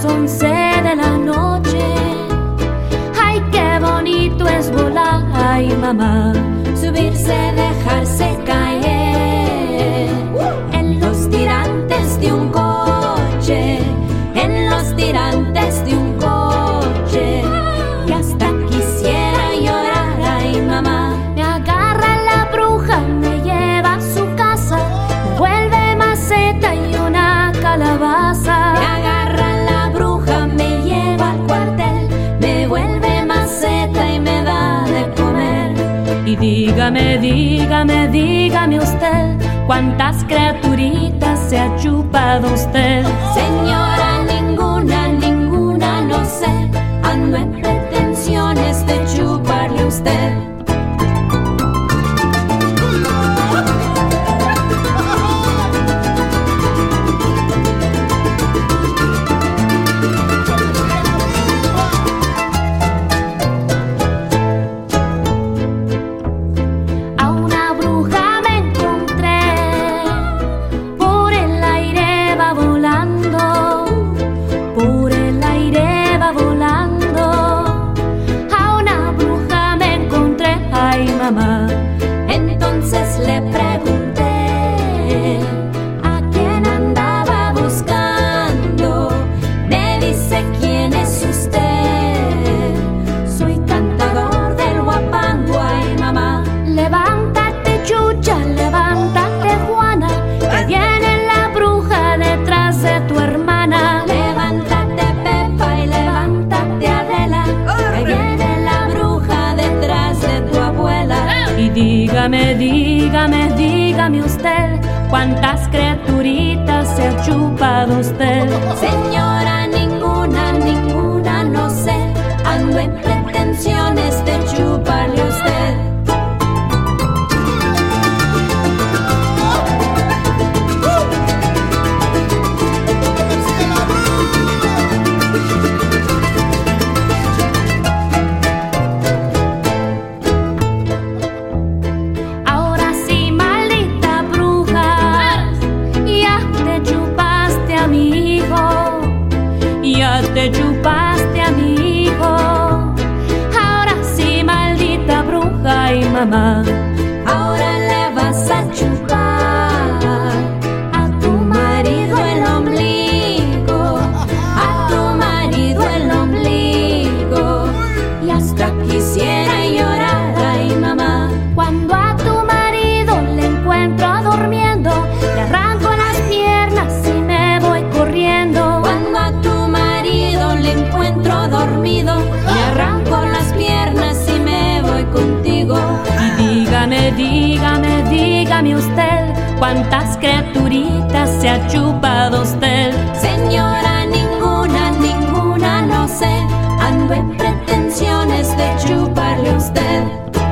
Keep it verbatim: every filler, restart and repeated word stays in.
once de la noche. Ay, qué bonito es volar, ay mamá, subirse, dejarse caer en los tirantes de un coche, en los tirantes de un coche. Y hasta quisiera llorar, ay mamá. Me agarra la bruja, me lleva a su casa, me vuelve maceta y una calabaza. Me agarra la bruja, me lleva al cuartel, me vuelve maceta y me da de comer. Y dígame, dígame, dígame usted, ¿cuántas criaturitas se ha chupado usted? Señora, ninguna, ninguna, no sé, ando en pretensiones de chuparle a usted. Entonces le pregunté a quién andaba buscando. Me dice, ¿quién es usted? Soy cantador del huapango, ay mamá. Levántate, Chucha, levántate, Juana, que viene la bruja detrás de tu hermana. Levántate, Pepa, y levántate, Adela, que viene la bruja detrás de tu abuela. Y dígame, dígame, dígame usted, ¿cuántas criaturitas se ha chupado usted? Señora, ninguna, ninguna, no sé, ando en pretensiones de chuparle a usted. Ya te chupaste a mi hijo, ahora sí, maldita bruja y mamá. Ahora le vas a chupar a tu marido el ombligo, a tu marido el ombligo. Y hasta quisiera llorar, ay mamá, cuando a tu marido le encuentro durmiendo, le arranco las piernas y me voy corriendo. Cuando a tu le encuentro dormido, le arranco las piernas y me voy contigo. Y dígame, dígame, dígame usted, ¿cuántas criaturitas se ha chupado usted? Señora, ninguna, ninguna, no sé, ando en pretensiones de chuparle a usted.